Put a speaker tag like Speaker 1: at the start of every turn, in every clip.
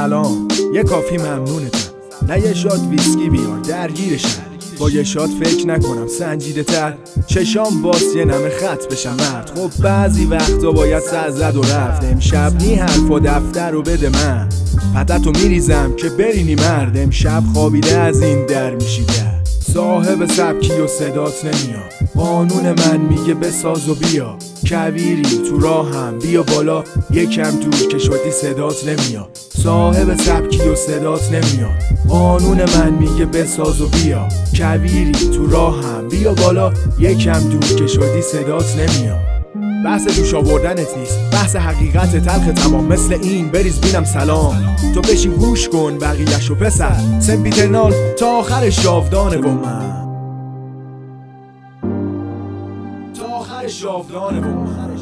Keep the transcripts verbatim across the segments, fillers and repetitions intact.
Speaker 1: سلام، یه کافی ممنونتم، نه یه شات ویسکی بیار درگیرشم. با یه شات فکر نکنم سنجیده تر، چشام باز یه نمه خط بشم مرد. خب بعضی وقتا باید سر زد و رفت. امشب نی حرفا دفتر رو بده من، پتتو میریزم که برینی مرد. امشب خوابیده از این در میشی در، صاحب سبکی و صدات نمیاد. قانون من میگه بساز و بیا، کویری تو راهم بیا بالا. یکم دور که شدی صدات نمیاد، صاحب سبکی و صدات نمیاد. قانون من میگه بساز و بیا، کویری تو راهم بیا بالا. یکم دور که شدی صدات نمیاد. بحث جوش آوردنت نیست، بحث حقیقت تلخ تمام. مثل این بریز بینم سلام، تو بشین گوش کن بقیه‌شو پسر. سمپیترنال تا آخر جاودانه با من، تا آخر جاودانه با من،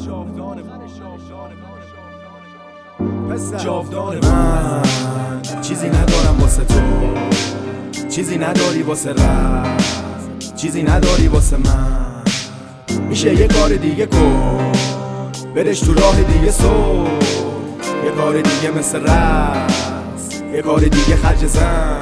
Speaker 1: جاودانه من. چیزی ندارم واسه تو، چیزی نداری واسه رفت، چیزی نداری واسه من. میشه یه کار دیگه کن، برش تو راه دیگه سو. یه کار دیگه مثل رقص، یه کار دیگه خرج زن.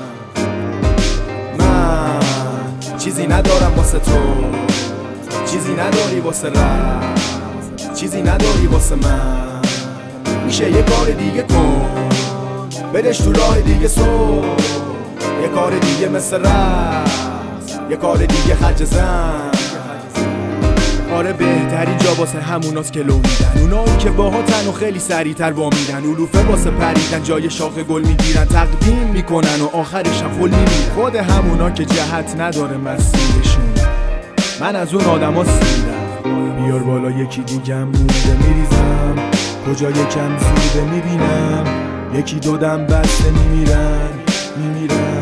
Speaker 1: من چیزی ندارم واسه تو، چیزی نداری واسه رفت، چیزی نداری واسه من. میشه یه کار دیگه کن، برش تو راه دیگه سو. یه کار دیگه مثل رقص، یه کار دیگه خرج زن. آره بهترین جا واسه هموناست که لو میدن، اونایی که باهاتن و خیلی سریعتر وا میدن. علوفه واسه پریدن جای شاخ گل میگیرن، تقدیم میکنن و آخرش هم فل میمیرن. خود همونا که جهت نداره مسیرشون، من از اون آدما سیرم. بیار بالا یکی دیگم مونده میریزم، کجا یکم زوده میبینم. یکی دو دم بسته میمیرن میمیرن